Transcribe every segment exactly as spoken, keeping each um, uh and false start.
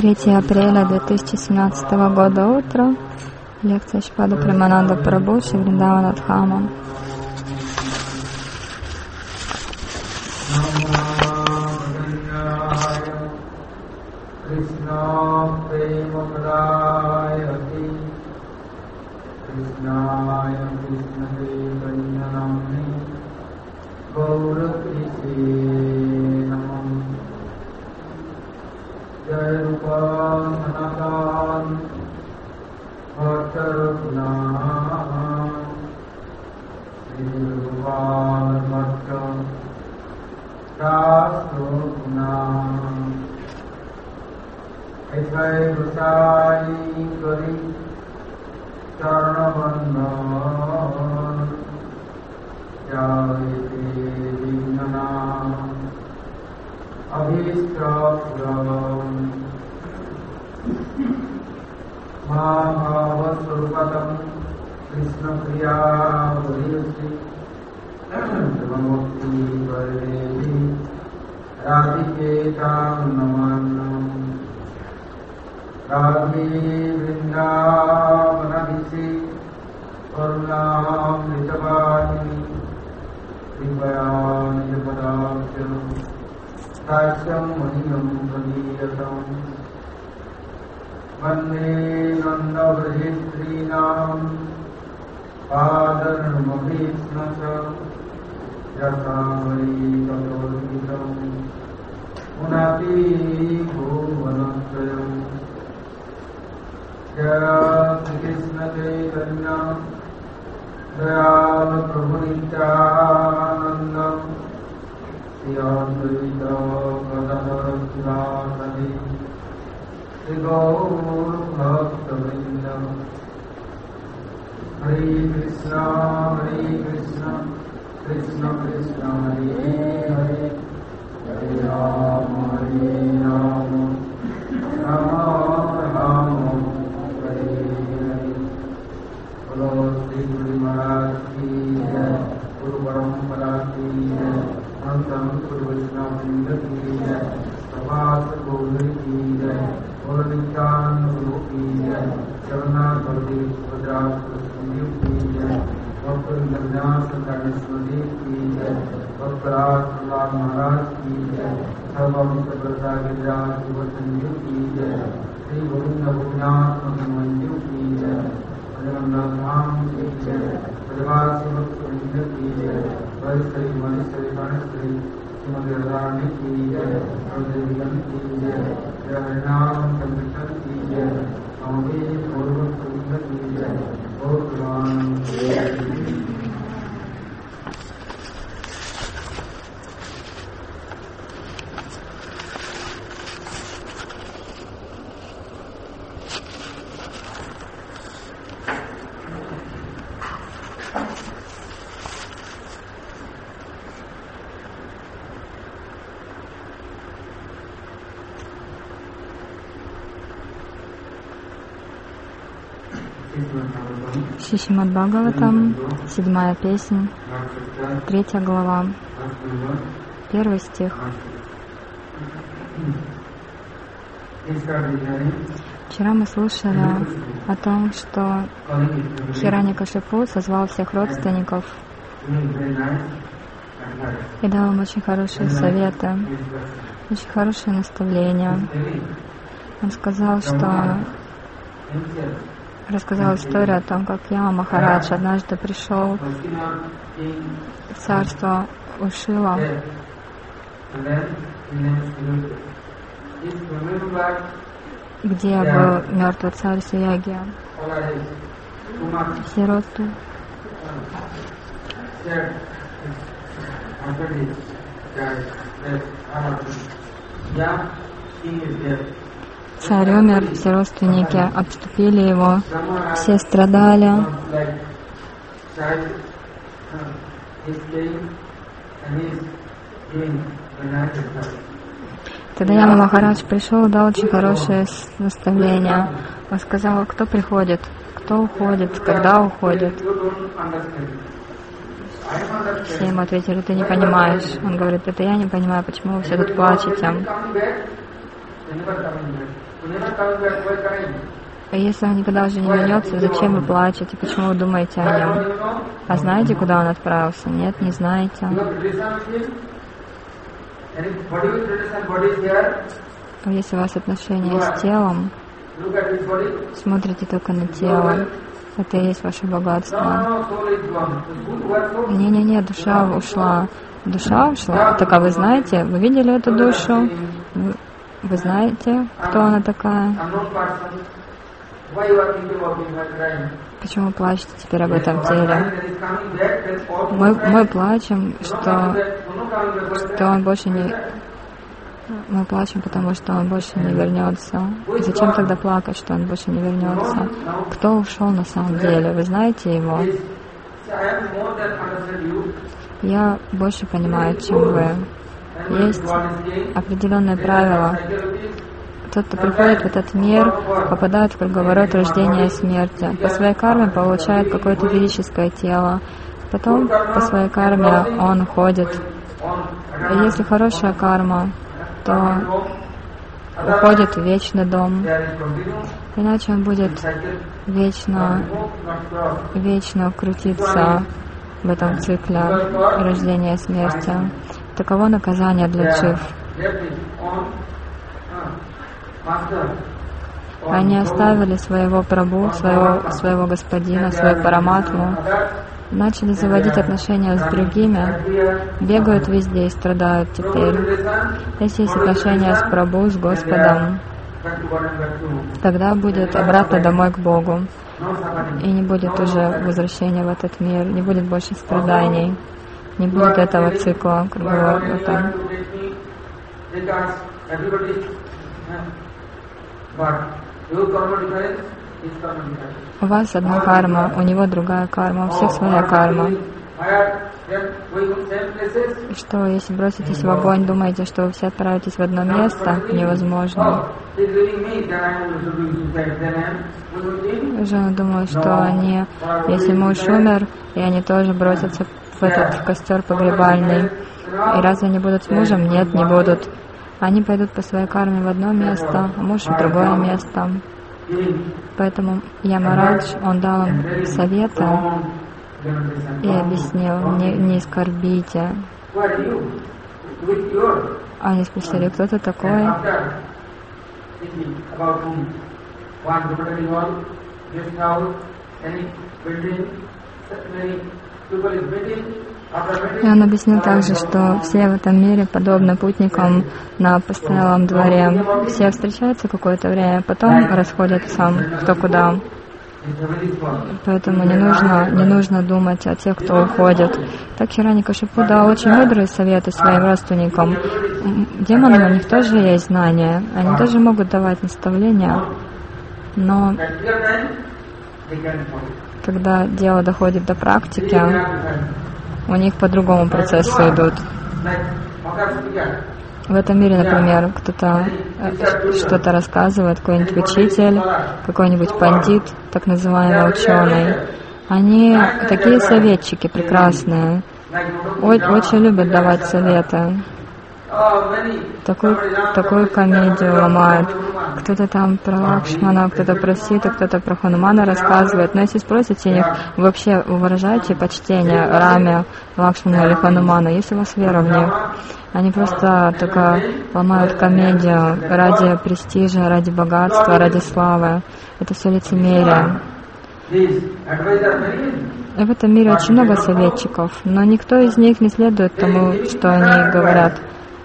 третьего апреля две тысячи семнадцатого года, утро. Лекция Шрипада Премананда Прабху, Шри Вриндавана Дхама. Шримад Бхагаватам, седьмая песня, третья глава, первый стих. Вчера мы слушали о том, что Хираньякашипу созвал всех родственников и дал им очень хорошие советы, очень хорошие наставления. Он сказал, что рассказал историю о том, как Яма Махарадж однажды пришел в царство Ушила, где был мертвый царь Суягья. Все родственники Царь умер, все родственники обступили его, все страдали. Тогда Яма Махарадж пришел и дал очень хорошее наставление. Он сказал, кто приходит, кто уходит, когда уходит. Все ему ответили, ты не понимаешь. Он говорит, это я не понимаю, почему вы все тут плачете. А если он никогда уже не вернется, зачем вы плачете? Почему вы думаете о нем? А знаете, куда он отправился? Нет, не знаете. А если у вас отношения с телом, смотрите только на тело. Это и есть ваше богатство. Не-не-не, душа ушла. Душа ушла? Так а вы знаете? Вы видели эту душу? Вы, вы знаете, кто она такая? Почему плачете теперь об этом теле? Мы, мы плачем, что, что он больше не... Мы плачем, потому что он больше не вернется. И зачем тогда плакать, что он больше не вернется? Кто ушел на самом деле? Вы знаете его? Я больше понимаю, чем вы. Есть определенные правила. Тот, кто приходит в этот мир, попадает в круговорот рождения и смерти. По своей карме получает какое-то физическое тело. Потом по своей карме он уходит. И если хорошая карма, то уходит в вечный дом. Иначе он будет вечно, вечно крутиться в этом цикле рождения и смерти. Таково наказание для джив. Они оставили своего прабху, своего, своего господина, свою параматму, начали заводить отношения с другими, бегают везде и страдают теперь. Если есть отношения с прабху, с Господом, тогда будет обратно домой к Богу. И не будет уже возвращения в этот мир, не будет больше страданий, не будет этого цикла круговорота. У вас одна карма, у него другая карма, у всех своя карма. И что, если броситесь в огонь, думаете, что вы все отправитесь в одно место? Невозможно. Жены думают, что они, если муж умер, и они тоже бросятся в этот костер погребальный. И разве они будут с мужем? Нет, не будут. Они пойдут по своей карме в одно место, а муж в другое место. Поэтому Ямарадж, он дал им советы и объяснил, не, не скорбите. Они спросили, кто ты такой? И он объяснил также, что все в этом мире подобны путникам на постоялом дворе. Все встречаются какое-то время, потом расходятся кто куда. Поэтому не нужно, не нужно думать о тех, кто уходит. Так Хираньякашипу дал очень мудрые советы своим родственникам. Демоны, у них тоже есть знания, они тоже могут давать наставления, но когда дело доходит до практики, у них по другому процессу идут. В этом мире, например, кто-то что-то рассказывает, какой-нибудь учитель, какой-нибудь пандит, так называемый ученый. Они такие советчики прекрасные, очень любят давать советы. Такую, такую комедию ломают. Кто-то там про Лакшмана, кто-то про Ситу, кто-то про Ханумана рассказывает. Но если спросите их, вы вообще выражаете почтение Раме, Лакшману или Хануману, если у вас вера в них? Они просто только ломают комедию ради престижа, ради богатства, ради славы. Это все лицемерие. И в этом мире очень много советчиков, но никто из них не следует тому, что они говорят.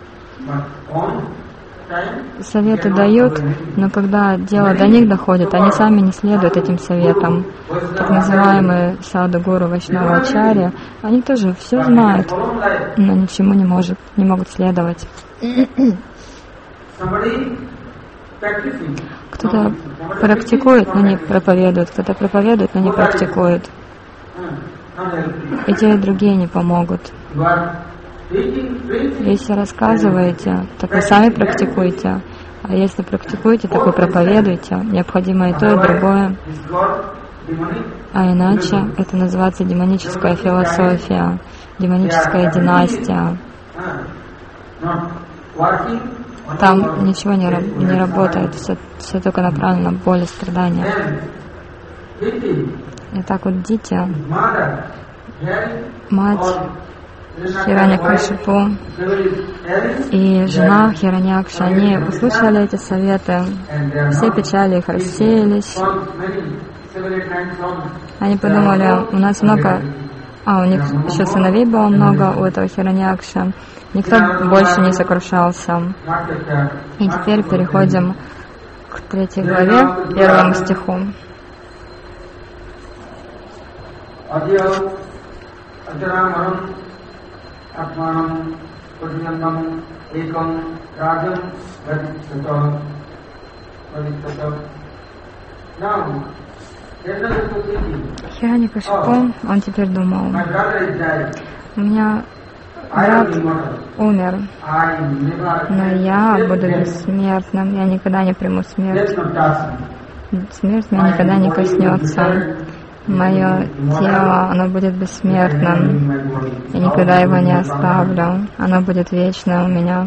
Советы дают, но когда дело до них доходит, они сами не следуют этим советам. Так называемые саду, гуру, вайшнава, ачарья, они тоже все знают, но ничему не, может, не могут следовать. Кто-то практикует, но не проповедует, кто-то проповедует, но не практикует. И те, и другие не помогут. Если рассказываете, так вы сами практикуйте. А если практикуете, так вы проповедуйте. Необходимо и то, и другое. А иначе это называется демоническая философия, демоническая династия. там ничего не, не работает, все, все только направлено на боль и страдания. И так вот Дитя, мать Хираньякашипу и жена Хираньякши, они услышали эти советы, все печали их рассеялись. Они подумали, у нас много, а у них еще сыновей было много, у этого Хираньякши. Никто больше не сокрушался. И теперь переходим к третьей главе, первому стиху. Хираньякашипу, он теперь думал, у меня брат умер, но я буду бессмертным, я никогда не приму смерть. Смерть меня никогда не коснется. Мое тело, оно будет бессмертным. Я никогда его не оставлю. Оно будет вечное у меня.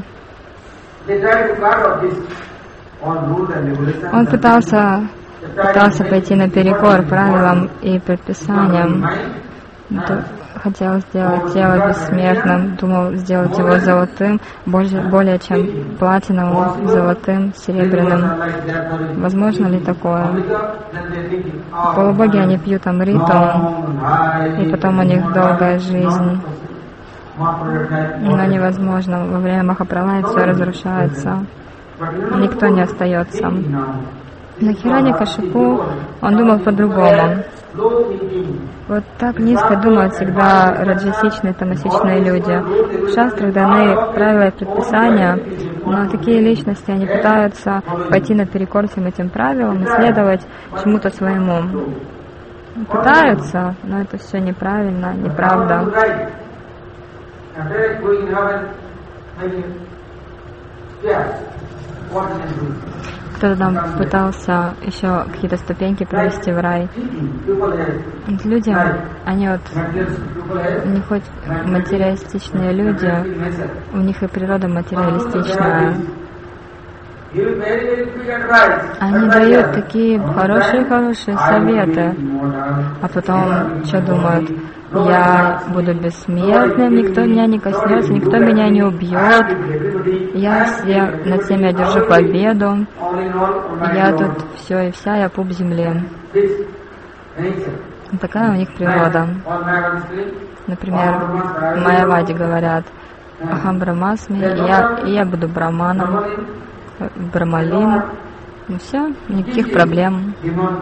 Он пытался, пытался пойти наперекор правилам и предписаниям. Хотел сделать тело бессмертным, думал сделать его золотым, больше, более чем платиновым, золотым, серебряным. Возможно ли такое? Полубоги, они пьют амриту, и потом у них долгая жизнь. Но невозможно. Во время Махапралая все разрушается. Никто не остается. Но Хираньякашипу, он думал по-другому. Вот так низко думают всегда раджасичные, тамасичные люди. В шастрах даны правила и предписания, но такие личности, они пытаются пойти наперекор всем этим правилам и следовать чему-то своему. Пытаются, но это все неправильно, неправда. Кто-то там пытался еще какие-то ступеньки провести в рай. Вот люди, они вот, у них хоть материалистичные люди, у них и природа материалистичная. Они дают такие хорошие-хорошие советы, а потом что думают? Я буду бессмертным, никто меня не коснется, никто меня не убьет. Я все, над всеми одержу победу. Я тут все и вся, я пуп земли. Такая у них природа. Например, в Майяваде говорят: Ахам Брамасми, я, я буду браманом, брамалин. Ну все, никаких проблем.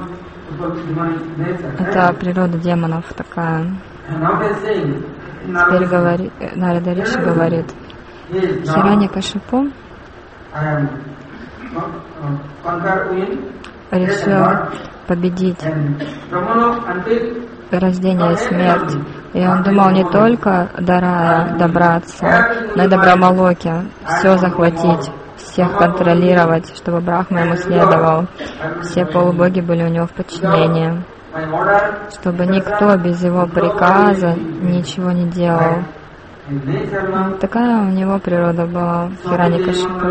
Это природа демонов такая. Теперь говорит, Нарада Риши говорит: Хираньякашипу решил победить рождение и смерть. И он думал не только до рая добраться, но и до Брамалоки, все захватить, всех контролировать, чтобы Брахма ему следовал. Все полубоги были у него в подчинении, чтобы никто без его приказа ничего не делал. Вот такая у него природа была, Хираньякашипу.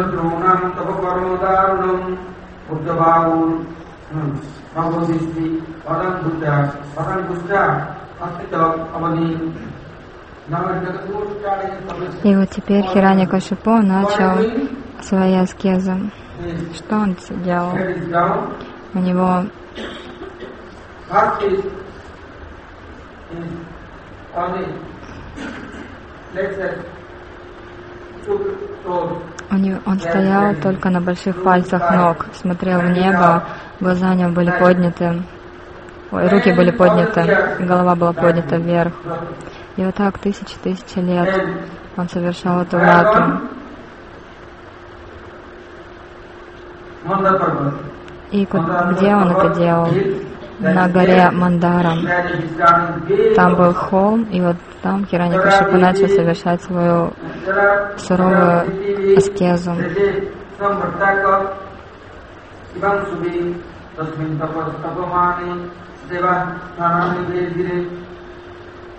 И вот теперь Хираньякашипу начал свои аскезы. Что он делал? У него У него, он стоял только на больших пальцах ног, смотрел в небо, глаза у него были подняты, ой, руки были подняты, голова была поднята вверх. И вот так тысячи-тысячи лет он совершал эту врату. И где он это делал? На горе Мандара. Там был холм, и вот там Хираньякашипу начал совершать свою суровую аскезу.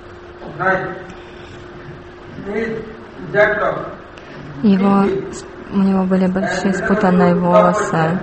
Его у него были большие спутанные волосы.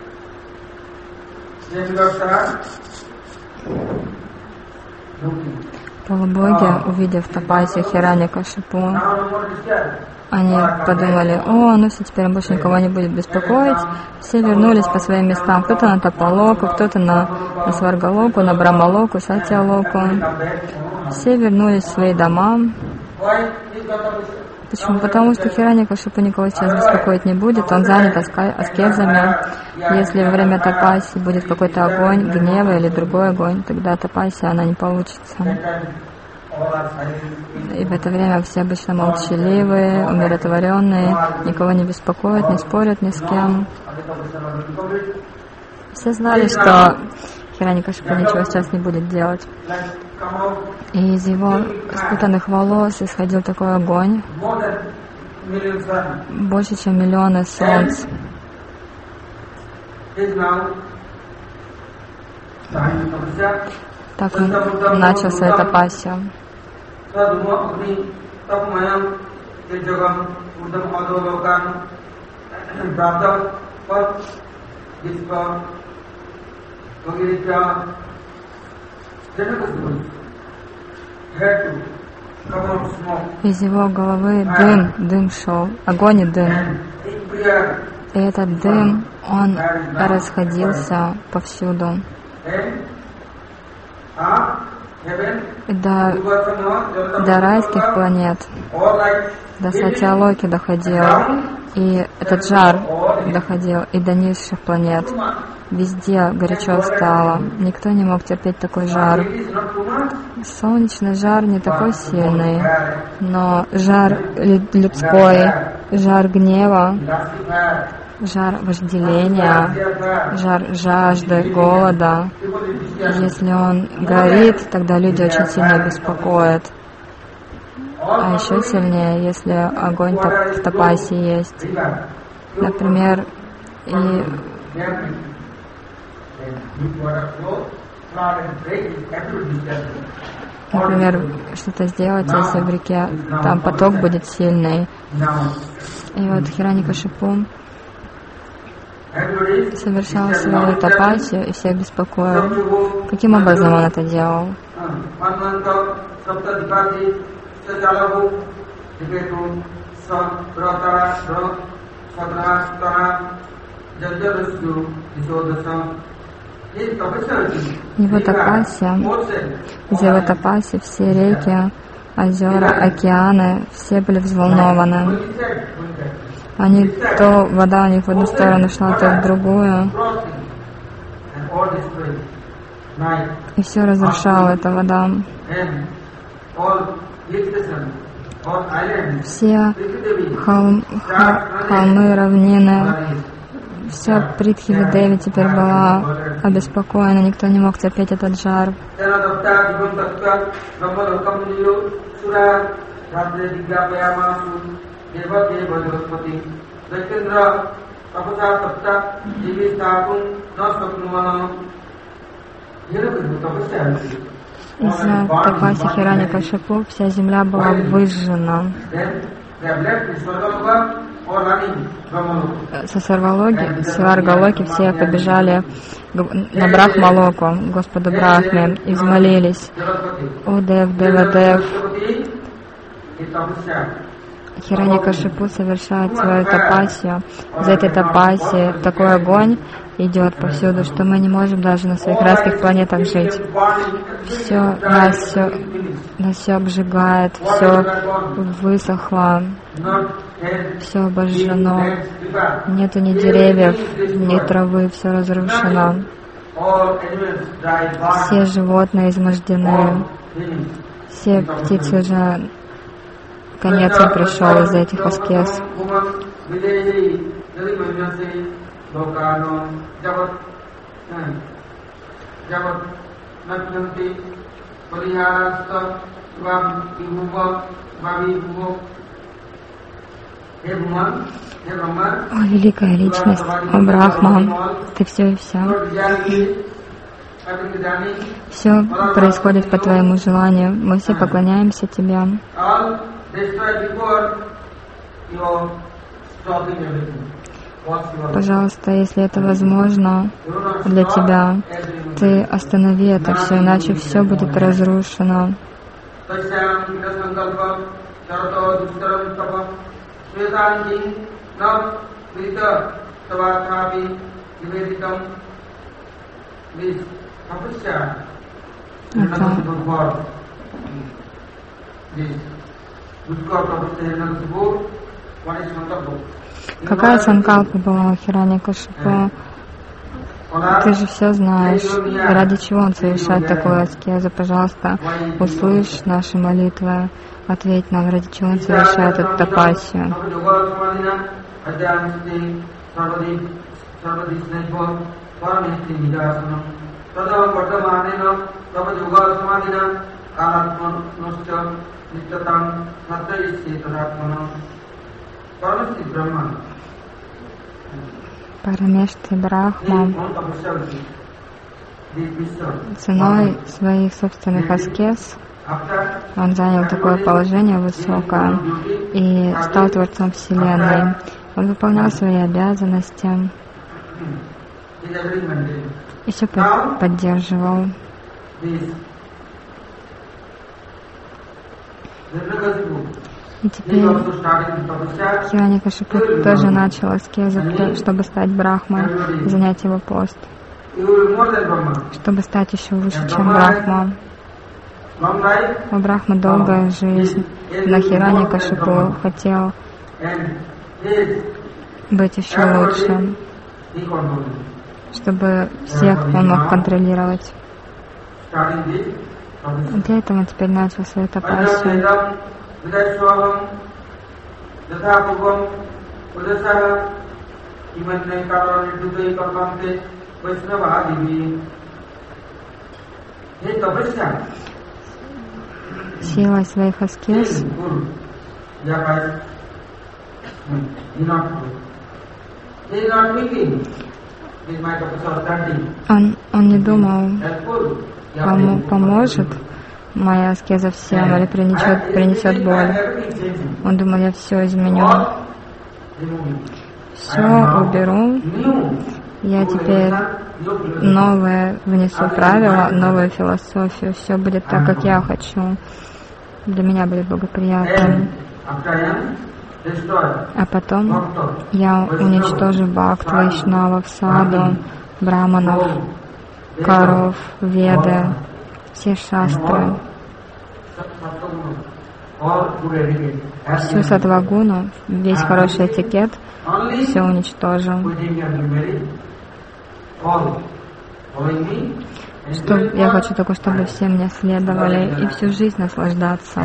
Полубоги, увидев Тапасию Хираньякашипу, они подумали: о, ну все, теперь больше никого не будет беспокоить. Все вернулись по своим местам. Кто-то на Тапалоку, кто-то на, на Сваргалоку, на Брамалоку, Сатьялоку. Все вернулись в свои дома. Почему? Потому что Хираньякашипу никого сейчас беспокоить не будет, он занят аскезами. Если во время тапаси будет какой-то огонь, гнева или другой огонь, тогда тапасия, она не получится. И в это время все обычно молчаливые, умиротворенные, никого не беспокоят, не спорят ни с кем. Все знали, что Хираньякашипу ничего сейчас не будет делать. И из его спутанных волос исходил такой огонь, больше, чем миллионы солнц. Так он начал свою тапасию. Из его головы дым, дым шел, огонь и дым. И этот дым, он расходился повсюду. До, до райских планет, до Сатьялоки доходил, и этот жар доходил и до низших планет. Везде горячо стало, никто не мог терпеть такой жар. Солнечный жар не такой сильный, но жар людской, жар гнева, жар вожделения, жар жажды, голода. Если он горит, тогда люди очень сильно беспокоят. А еще сильнее, если огонь в тапасе есть. Например, и Например, что-то сделать, если в реке там поток будет сильный. И вот Хираньякашипу совершал свою тапасию и всех беспокоил. Каким образом он это делал? Его тапасия, из его тапасии все реки, озера, океаны, все были взволнованы. Они, то вода у них в одну сторону шла, то в другую. И все разрушала эта вода. Все холм, холмы, равнины, вся Притхиви-Деви теперь была обеспокоена, никто не мог терпеть этот жар. Из-за тапаси Хираньякашипу вся земля была выжжена. Со Сваргалоки, Сваргалоки все побежали на Брахмалоку, Господу Брахме, и взмолились: «О Дев, Девадев, Хираньякашипу совершает свою тапасию, за этой тапасией такой огонь идет повсюду, что мы не можем даже на своих райских планетах жить. Все нас все, нас все обжигает, все высохло, все обожжено, нету ни деревьев, ни травы, все разрушено. Все животные измождены, все птицы уже конец им пришел из-за этих аскез». О, великая личность, о Брахма, ты все и вся. Все происходит по твоему желанию. Мы все поклоняемся тебе. Пожалуйста, если это возможно для тебя, ты останови это все, иначе все будет разрушено. Это... Какая санкалпа была у Хираньякашипу? Ты же все знаешь, ради чего он совершает такую аскезу. Пожалуйста, услышь наши молитвы, ответь нам, ради чего он совершает эту тапасию. Парамешти Брахма ценой своих собственных аскез он занял такое положение высокое и стал Творцом Вселенной. Он выполнял свои обязанности и все поддерживал. И теперь Хираньякашипу тоже начал аскезу, чтобы стать Брахмой, занять его пост, чтобы стать еще выше, чем Брахма. У Брахмы долгая жизнь, но Хираньякашипу хотел быть еще лучше, чтобы всех он мог контролировать. Для этого он теперь начал свою тапасию. Силой своих аскез он, он не думал, кому поможет моя аскеза всем или принесет, принесет боль. Он думал, я все изменю, все уберу, я теперь новое внесу правила, новую философию, все будет так, как я хочу, для меня будет благоприятно. А потом я уничтожу бхакт, вайшнавов, саду, браманов, коров, веды, все шастры, всю сатвагуну, весь хороший этикет, все уничтожу. Что, я хочу только, чтобы все мне следовали и всю жизнь наслаждаться.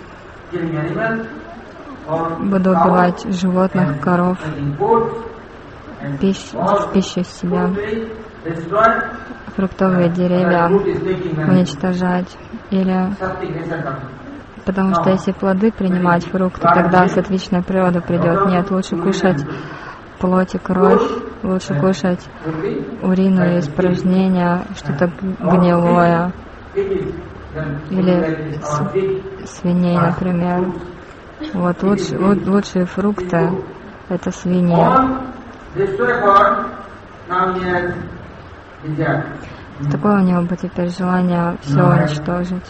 Буду убивать животных, коров, пищ, пищу себя, фруктовые деревья уничтожать. Или потому что если плоды принимать, фрукты, тогда сатвичная природа придет. Нет, лучше кушать плоть и кровь, лучше кушать урину и испражнения, что-то гнилое. Или свиней, например. Вот лучше, лучшие фрукты — это свиньи. Такое у него было теперь желание все уничтожить.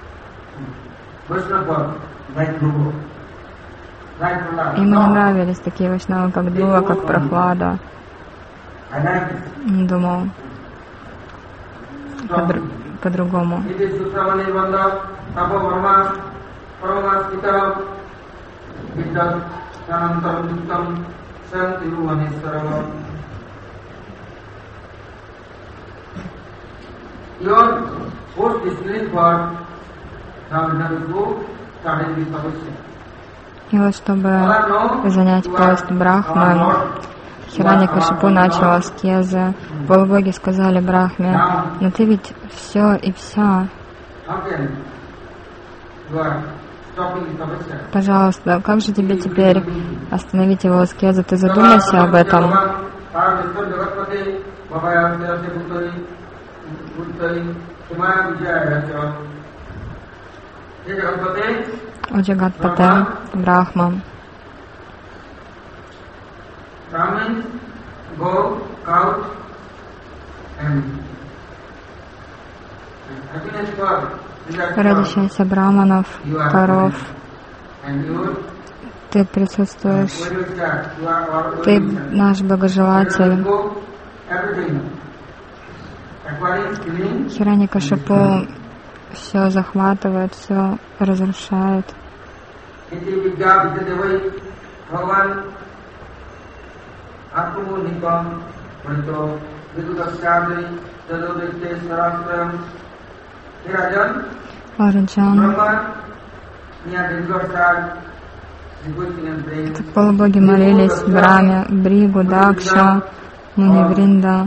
Ему не нравились такие вайшнавы, как Друва, как Прохлада. Он думал по- по-другому. И вот чтобы занять пост Брахмы, Хираньякашипу начал аскезы. Полубоги сказали Брахме: но ты ведь все и вся. Пожалуйста, как же тебе теперь остановить его аскезу? Ты задумайся об этом. О Джагатпате, Брахма, Ради счастья браманов, коров, ты присутствуешь, ты наш благожелатель. Хираньякашипу все захватывает, все разрушает. Араджан, полубоги молились Браме, Бригу, Дакша, Мунивринда.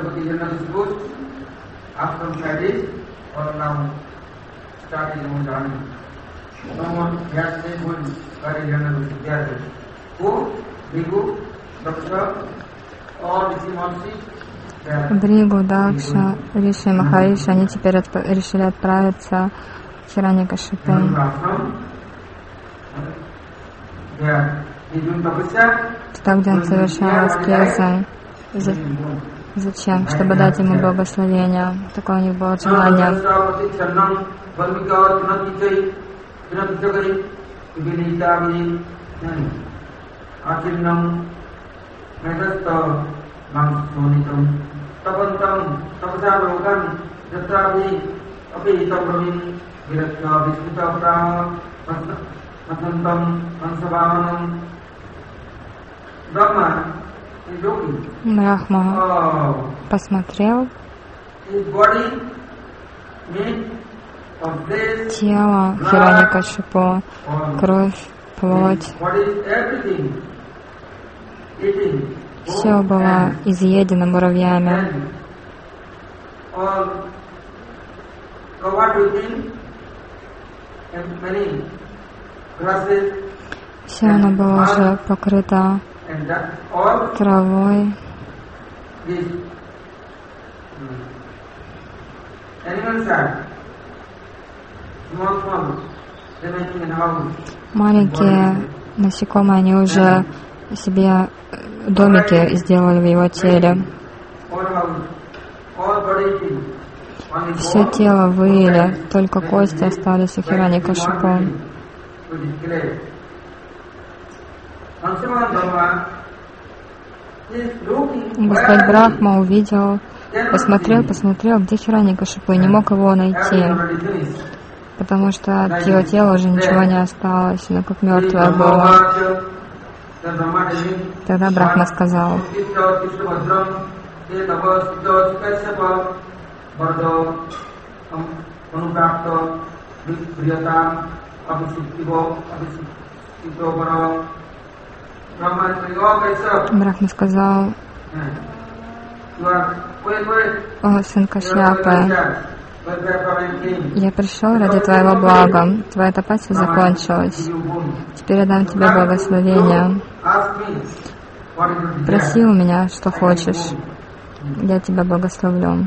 Бригу, Дакша, Риши и Махариши, они теперь отп- решили отправиться к Хираньякашипу. Там, где он совершал аскезы. За... Зачем? Чтобы дать ему благословение. Такое у них было желание. Брахма посмотрел тело Хираньякашипу, кровь, плоть. Все было изъедено муравьями. Все оно было уже покрыто травой. Маленькие насекомые, они уже себе домики сделали в его теле. Все тело выели, только кости остались у Хираньякашипу. Господь Брахма увидел, посмотрел, посмотрел, где Хираньякашипу, и не мог его найти, потому что от его тела уже ничего не осталось, оно как мертвое было. Тогда Брахма сказал: Брахма сказал: «О, сын Кашьяпы, я пришел ради твоего блага, твоя тапасия закончилась. Теперь я дам тебе благословение. Проси у меня, что хочешь, я тебя благословлю».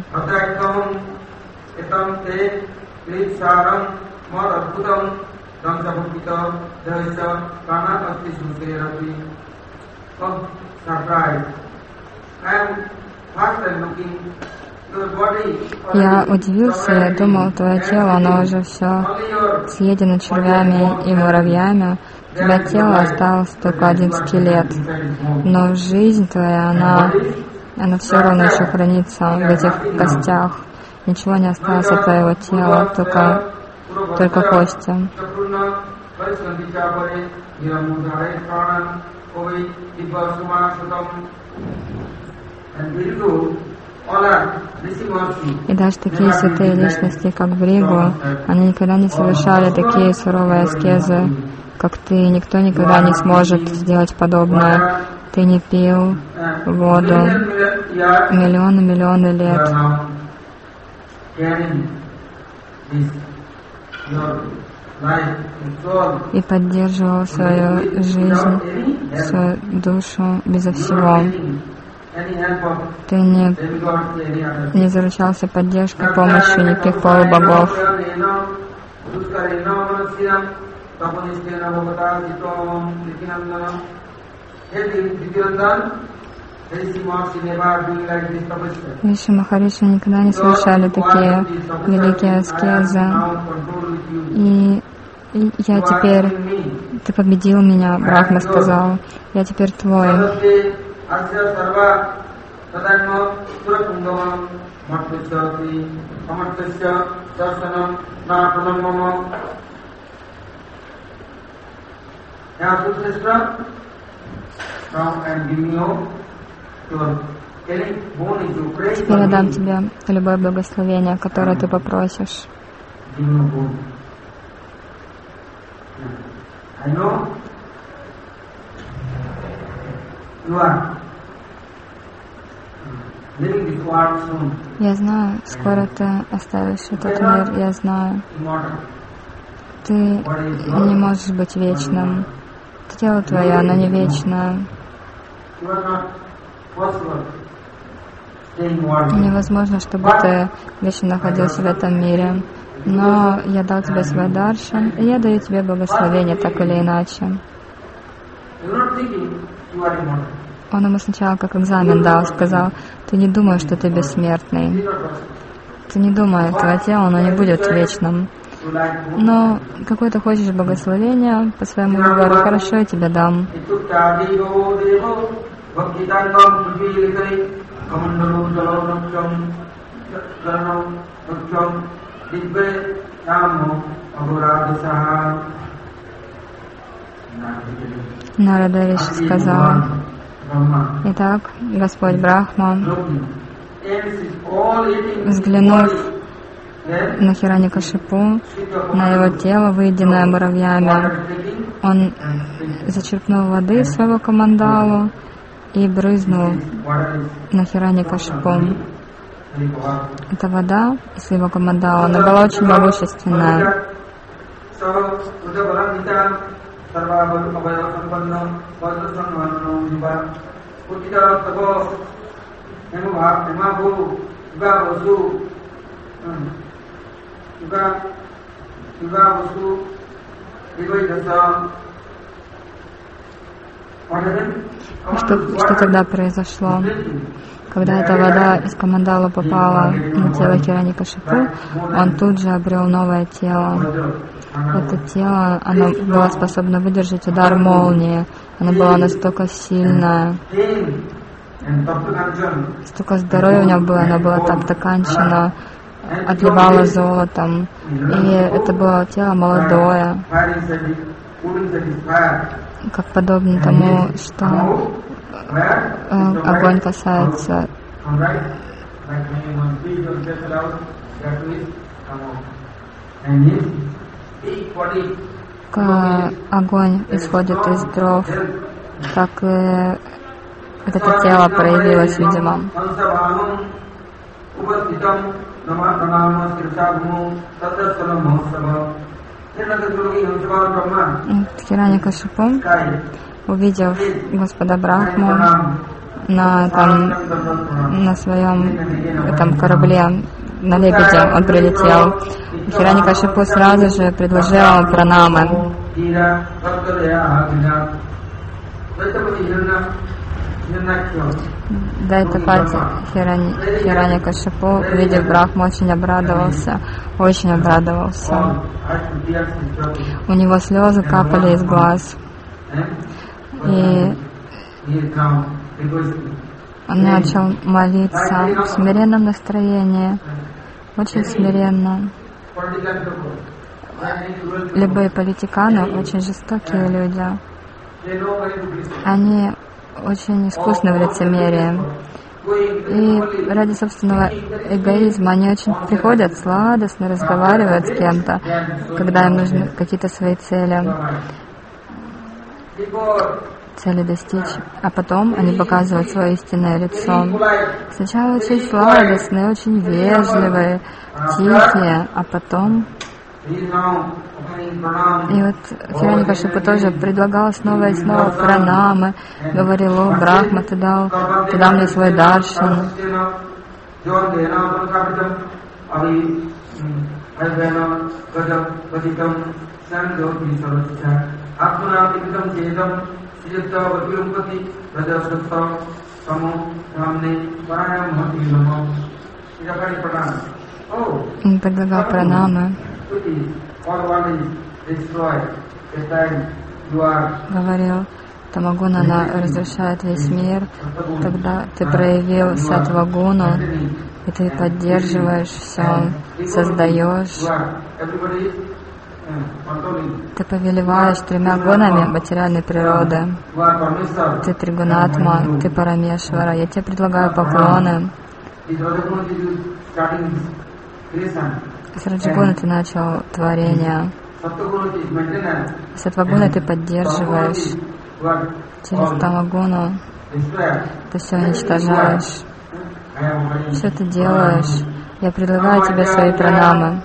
Я удивился, я думал, твое тело, оно уже все съедено червями и муравьями. У тебя тело осталось только один скелет, но жизнь твоя, она, она все равно еще хранится в этих костях. Ничего не осталось от твоего тела, только, только кости. И даже такие святые личности, как Бригу, они никогда не совершали такие суровые аскезы, как ты. Никто никогда не сможет сделать подобное. Ты не пил воду миллионы-миллионы лет. И поддерживал свою жизнь, свою душу безо всего. Ты не, не заручался поддержкой, помощью никаких полубогов. Риши Махариши никогда не совершали такие великие аскезы. И, и я теперь, ты победил меня, Брахма сказал, я теперь твой. Теперь я дам тебе любое благословение, которое ты попросишь. Я знаю, скоро ты оставишь этот мир, я знаю. Ты не можешь быть вечным. Тело твое, оно не вечное. Невозможно, чтобы ты вечно находился в этом мире. Но я дал тебе свой даршан, и я даю тебе благословение, так или иначе. Он ему сначала как экзамен дал, сказал, ты не думаешь, что ты бессмертный. Ты не думай, твое тело, оно не будет вечным. Но какое ты хочешь благословение по своему выбору, хорошо, я тебе дам. Нарада Риши сказал, итак, Господь Брахма, взглянув на Хираньякашипу, на его тело, выеденное муравьями, он зачерпнул воды из своего камандалу и брызнул на Хираньякашипу. Эта вода из его камандала, она была очень могущественная. Что, что тогда произошло? Когда эта вода из камандала попала на тело Хираньякашипу, он тут же обрел новое тело. Это тело, оно было способно выдержать удар молнии. Оно было настолько сильное. Столько здоровья у него было, оно было так-то кончено, отливало золотом. И это было тело молодое, как подобно тому, что э, огонь касается. Как огонь исходит из дров, так и вот это тело проявилось, видимо. Хираньякашипу, увидев Господа Брахму на, там, на своем этом корабле, на лебеде, он прилетел. Хираньякашипу сразу же предложил ему пранамы. Дайтапати Хираньякашипу, увидев Брахму, очень обрадовался, очень обрадовался. У него слезы капали из глаз. И он начал молиться в смиренном настроении, очень смиренно. Любые политиканы очень жестокие люди. Они очень искусны в лицемерии. И ради собственного эгоизма они очень приходят, сладостно разговаривают с кем-то, когда им нужны какие-то свои цели, цели достичь, а потом они показывают свое истинное лицо. Сначала очень сладостные, очень вежливые, тихие, а потом... И вот Хираньякашипу тоже предлагал снова и снова пранамы, говорил: о, Брахма, ты дал, ты дал мне свой даршан. Он предлагал пранамы, говорил, Тамагуна, она разрушает весь мир, тогда ты проявил саттвагуну, и ты поддерживаешь все, создаешь. Ты повелеваешь тремя гунами материальной природы. Ты Тригунатма, ты Парамешвара. Я тебе предлагаю поклоны. С Раджагуна ты начал творение. Саттвагуна ты поддерживаешь. Через Тамагуну ты все уничтожаешь. Все ты делаешь. Я предлагаю тебе свои пранамы.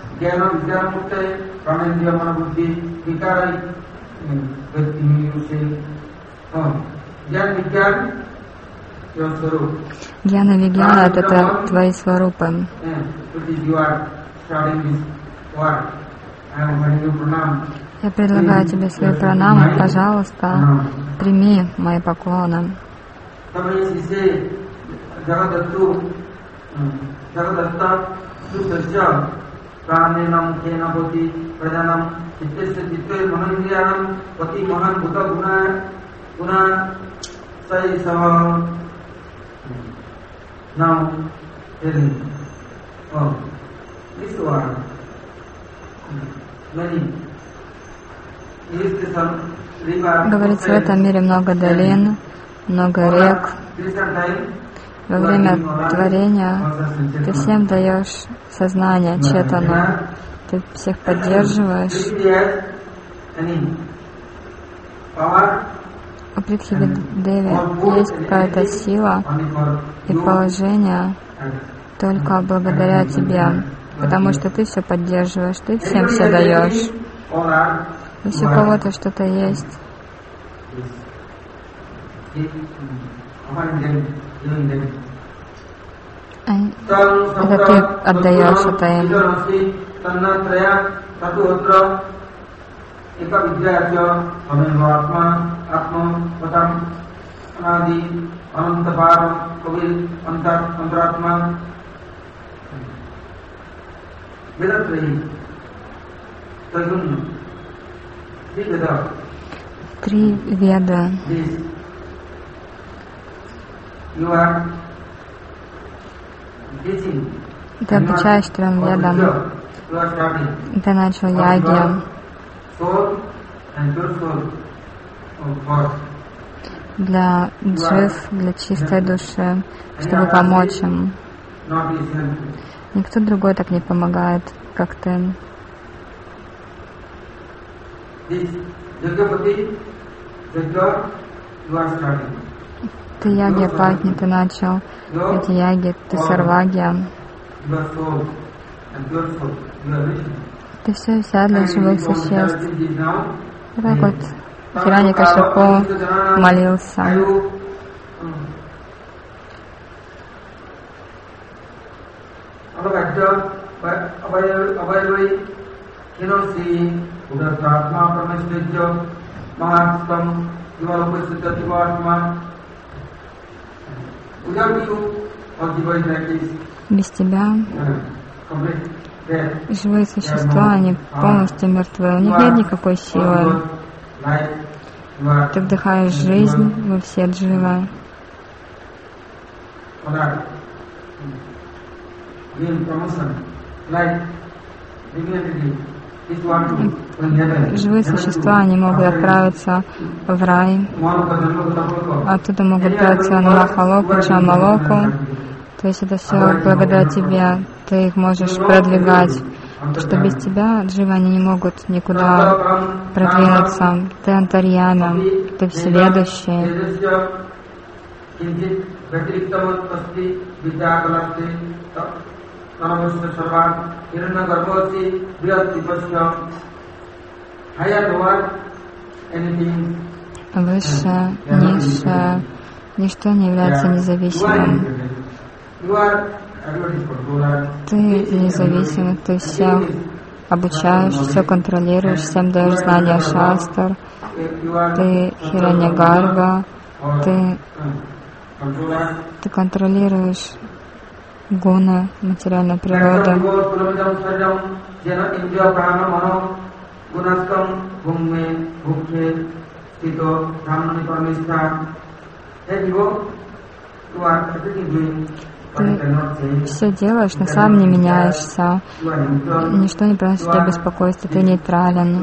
Гьяна Вигьяна — это твои сварупы. Я предлагаю тебе свои пранамы, пожалуйста, прими мои поклоны. Говорится, в этом мире много долин, много рек. Во время творения ты всем даешь сознание, четану, ты всех поддерживаешь. У Притхиви-деви есть какая-то сила и положение только благодаря тебе, потому что ты все поддерживаешь, ты всем все даешь. Если у кого-то что-то есть, это ты отдаешь это им. Три веда. Ты обучаешь трем ведам. Ты начал яги. Для джив, для чистой души, чтобы помочь им. Никто другой так не помогает, как ты. Ты яги Патни, ты начал. Эти яги, ты Сарвагья. Ты все и вся для живых существ. И так вот Хираньякашипу молился. Без тебя живые существа, они полностью мертвы, у них нет никакой силы. Ты вдыхаешь жизнь во все дживы. Живые существа, они могут отправиться в рай, оттуда могут отправиться на Махалоку, Джамалоку. То есть это все благодаря тебе, ты их можешь продвигать. Потому что без тебя дживы, они не могут никуда продвинуться. Ты антарьяна, ты всеведущий. Высшее, низшее, ничто не является независимым. Ты независимый, ты всех обучаешь, все контролируешь, всем даешь знания шастр, ты Хираньягарба, ты, ты контролируешь гуны материальной природы. Ты все делаешь, но сам не меняешься. Ничто не приносит тебе беспокойства, ты нейтрален.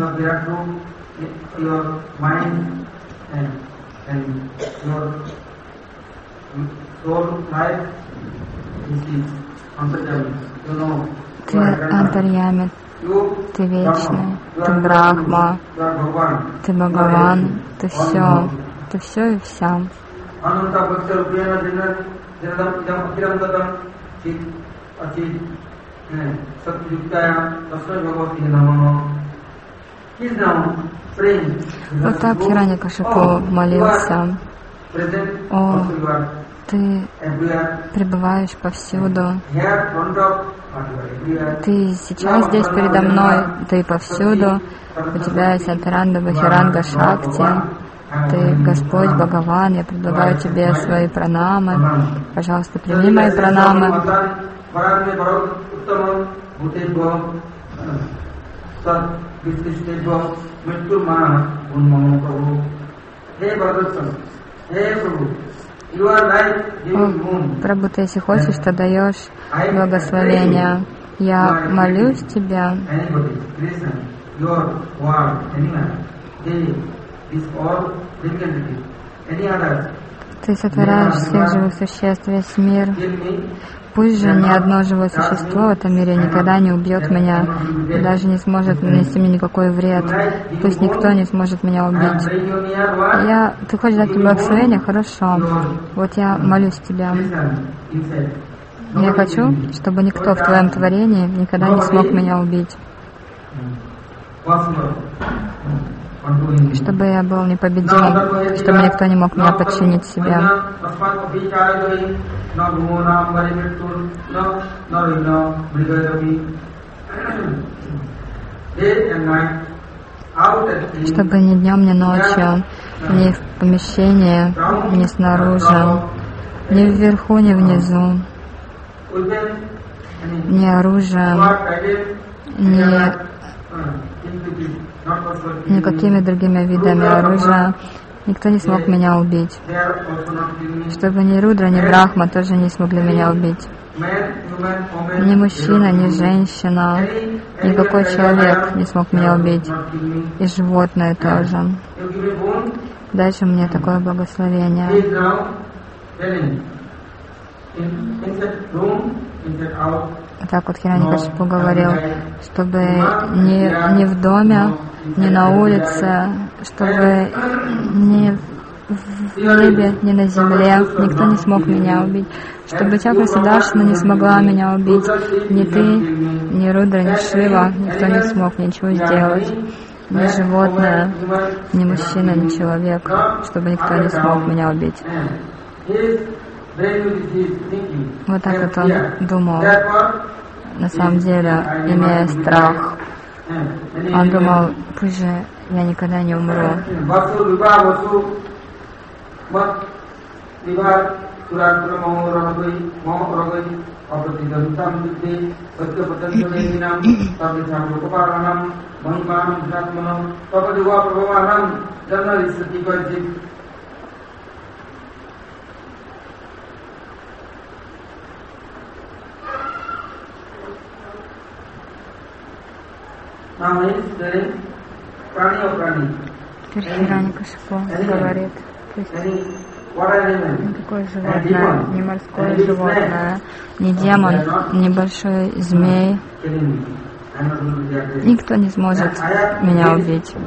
Ты антарьями, ты вечный, ты Брахма, ты Бхагаван, ты все, ты все и вся. Вот так Хираньякашипу молился: «О, ты пребываешь повсюду, ты сейчас здесь передо мной, ты повсюду, у тебя есть Антаранда Бахиранга Шакти, ты Господь Бхагаван, я предлагаю тебе свои пранамы, пожалуйста, прими мои пранамы». О, Прабху, ты если хочешь, то даешь благословение. Я молюсь тебя. Ты сотворяешь всех живых существ, весь мир. Пусть же ни одно живое существо в этом мире никогда не убьет меня, даже не сможет нанести мне никакой вред. Пусть никто не сможет меня убить. Я... Ты хочешь дать мне благословение? Хорошо. Вот я молюсь тебя. Я хочу, чтобы никто в твоем творении никогда не смог меня убить. Чтобы я был непобедим, чтобы никто не мог меня подчинить себе. Чтобы ни днем, ни ночью, ни в помещении, ни снаружи, ни вверху, ни внизу, ни оружием, ни никакими другими видами оружия никто не смог меня убить. Чтобы ни Рудра, ни Брахма тоже не смогли меня убить. Ни мужчина, ни женщина, никакой человек не смог меня убить. И животные тоже. Дальше мне такое благословение. Так вот Хираньякашипу говорил, чтобы ни, ни в доме, ни на улице, чтобы ни в небе, ни на земле никто не смог меня убить, чтобы Чакра Сударшана не смогла меня убить, ни ты, ни Рудра, ни Шива, никто не смог ничего сделать, ни животное, ни мужчина, ни человек, чтобы никто не смог меня убить. Вот так вот он думал, на самом деле, имея страх. Он думал, пусть же я никогда не умру. Теперь Хираньякашипу говорит, пусть не такое животное, не морское животное, не демон, не большой змей. Никто не сможет меня убить.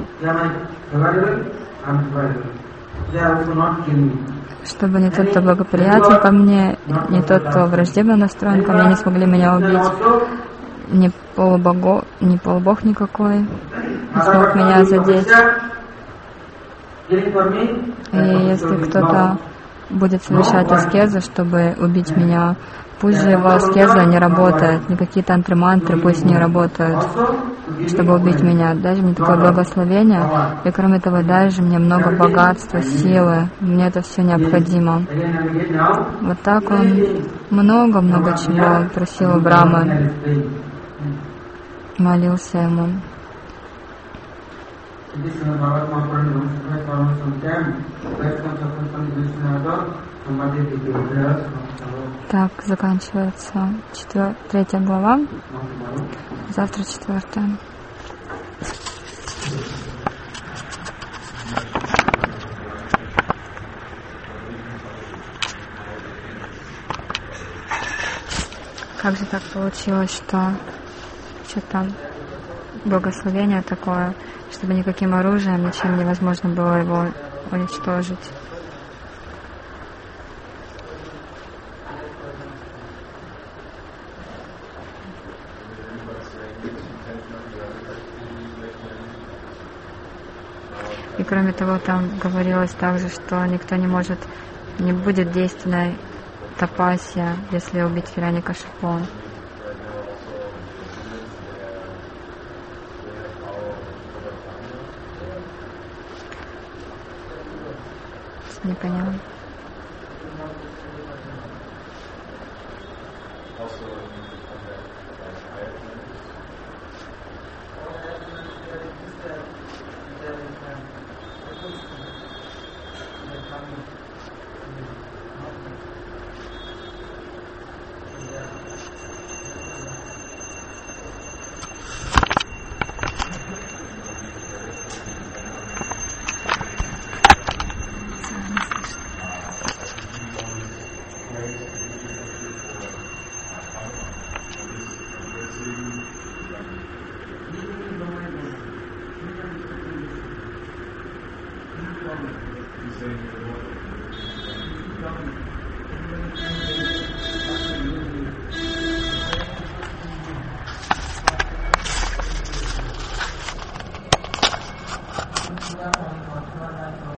Чтобы не тот, кто благоприятен ко мне, не тот, кто враждебно настроен ко мне, не смогли меня убить. Ни полубог, ни полубог никакой не смог меня задеть. И если кто-то будет совершать аскезу, чтобы убить меня. Пусть же его аскеза не работает, никакие тантры-мантры пусть не работают, чтобы убить меня. Дай же мне такое благословение, и кроме того, дай же мне много богатства, силы, мне это все необходимо. Вот так он много-много чего просил у Брамы, молился ему. Так заканчивается четвер... третья глава. Завтра четвертая. Как же так получилось, что что-то благословение такое, чтобы никаким оружием, ничем невозможно было его уничтожить. И кроме того, там говорилось также, что никто не может, не будет действенной тапасия, если убить Хираньякашипу. Не поняла. Thank you.